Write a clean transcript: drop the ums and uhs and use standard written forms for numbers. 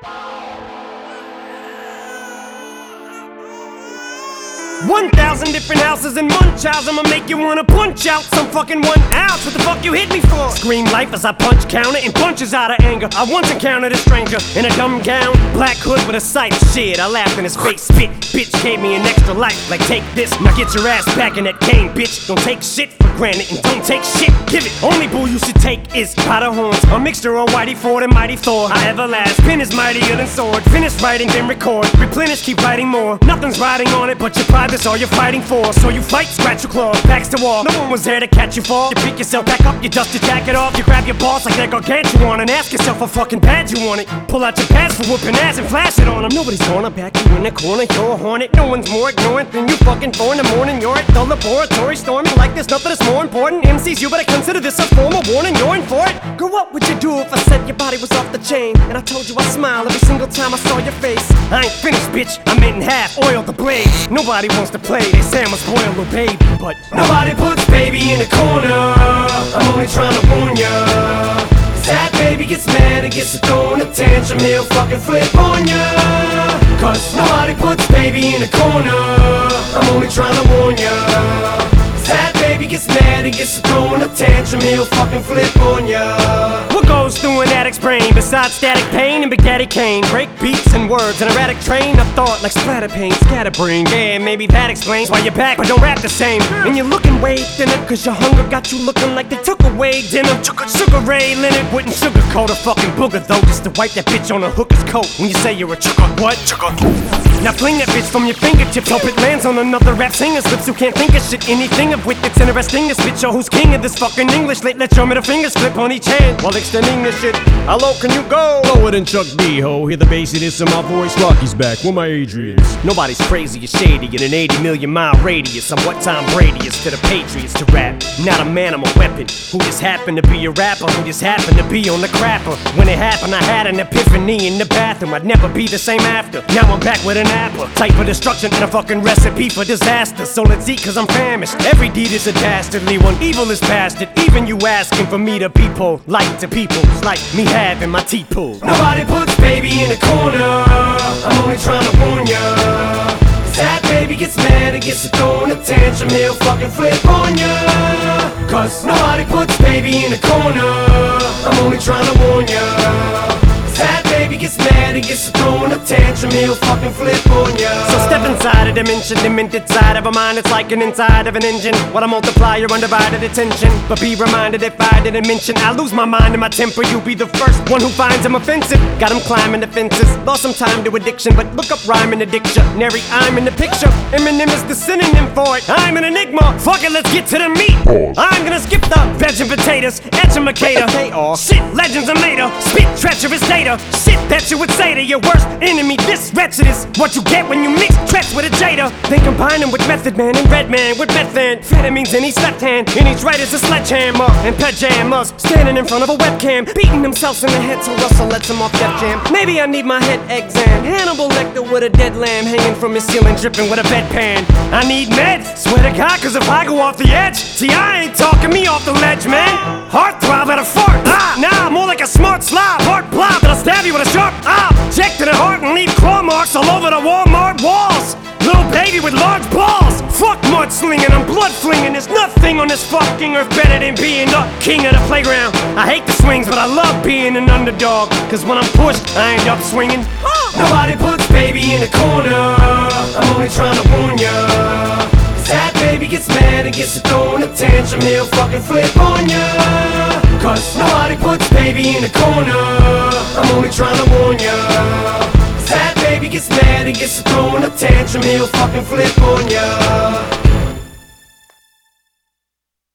1,000 different houses in Munchausen, I'ma make you wanna punch out some fucking 1 ounce. What the fuck you hit me for? Scream life as I punch counter and punches out of anger. I once encountered a stranger in a dumb gown, black hood with a sight. Shit, I laughed in his face, spit. Bitch gave me an extra life, like take this, now get your ass back in that cane, bitch. Don't take shit for granted and don't take shit, give it. Only bull you should take is powder horns, a mixture of Whitey Ford and Mighty Thor. I everlast, pen is mightier than sword. Finish writing, then record, replenish, keep writing more. Nothing's riding on it but your pride, that's all you're fighting for. So you fight, scratch your claws, backs to wall. No one was there to catch you fall. You pick yourself back up, you dust your jacket off. You grab your balls like they're gargantuan and ask yourself what fucking badge you want it. Pull out your pads for whooping ass and flash it on them. Nobody's gonna back you in the corner, you're a hornet. No one's more ignorant than you fucking 4 in the morning. You're at the laboratory storming like there's nothing that's more important. MCs, you better consider this a form of warning. You're in for it. Girl, what would you do if I said your body was off the chain and I told you I smile every single time I saw your face? I ain't finished, bitch, I'm in half, oil the blade. Nobody wants to play, they say I'm a spoiled little baby, but nobody puts baby in the corner. I'm only trying to warn ya. Cause that baby gets mad and gets to throwing a tantrum, he'll fucking flip on ya. Cause nobody puts baby in the corner. I'm only trying to warn ya. Cause that baby gets mad and gets to throwing a tantrum, he'll fucking flip on ya. What goes through an addict's brain besides static pain and Big Daddy Kane? Break beats and words, an erratic train of thought like splatter pain, scatterbrain. Yeah, maybe that explains why you're back but don't rap the same. And you're looking way thinner cause your hunger got you looking like they took away dinner. Sugar Ray Leonard wouldn't sugarcoat a fucking booger though, just to wipe that bitch on a hooker's coat. When you say you're a chugger, what? Chugger. Now fling that bitch from your fingertips, hope it lands on another rap singer's lips who can't think of shit, anything of wit that's interesting. This bitch, yo, who's king of this fucking English? Let your middle fingers flip on each hand while extending this shit. How low can you go? Lower than Chuck D, ho. Hear the bassiness in my voice. Rocky's back. Where my Adrians? Nobody's crazy or shady in an 80 million mile radius. I'm what Tom Brady is to the Patriots to rap. Not a man, I'm a weapon. Who just happened to be a rapper? Who just happened to be on the crapper? When it happened, I had an epiphany in the bathroom. I'd never be the same after. Now I'm back with an apple. Type for destruction and a fucking recipe for disaster. So let's eat cause I'm famished. Every deed is a dastardly one. Evil is bastard. Even you asking for me to be polite to people. It's like me having my teeth pulled. Nobody puts baby in the corner. I'm only trying to warn ya. Cause that baby gets mad and gets to throwing a tantrum, he'll fucking flip on ya. Cause nobody puts baby in the corner. I'm only trying to warn ya. Cause that baby gets mad and gets to throwing a tantrum, he'll fucking flip on ya. So step inside a dimension, demented side of a mind. It's like an inside of an engine. What I multiply your undivided attention. But be reminded if I didn't mention I lose my mind and my temper, you'll be the first one who finds him offensive. Got him climbing the fences, lost some time to addiction. But look up rhyme in the dictionary, I'm in the picture. Eminem is the synonym for it. I'm an enigma, fuck it, let's get to the meat. I'm gonna skip the veg and potatoes, educator. They are shit, legends are later. Spit treacherous data, shit that you would say to your worst enemy. This wretched is what you get when you mix threats with a Jada. Then combine him with Method Man and Redman with methamphetamines in each left hand, in each right is a sledgehammer and pajamas. Standing in front of a webcam, beating themselves in the head so Russell lets him off Def Jam. Maybe I need my head exam. Hannibal Lecter with a dead lamb hanging from his ceiling, dripping with a bedpan. I need meds, swear to God, cause if I go off the edge, T.I. ain't talking me off the ledge, man. Heartthrob at a fart. Nah, more like a smart slob. Heart blob that'll stab you with a sharp object to the heart and leave claw marks all over the Walmart walls. Little baby with large balls. Fuck mudslinging, I'm blood flinging. There's nothing on this fucking earth better than being the king of the playground. I hate the swings, but I love being an underdog. Cause when I'm pushed, I end up swinging. Nobody puts baby in the corner. I'm only trying to warn ya. Cause that baby gets mad and gets to throwing a tantrum, he'll fucking flip on ya. Cause nobody puts baby in the corner. I'm only trying to warn ya. Cause that baby gets mad and gets to throwing a tantrum, he'll fucking flip on ya.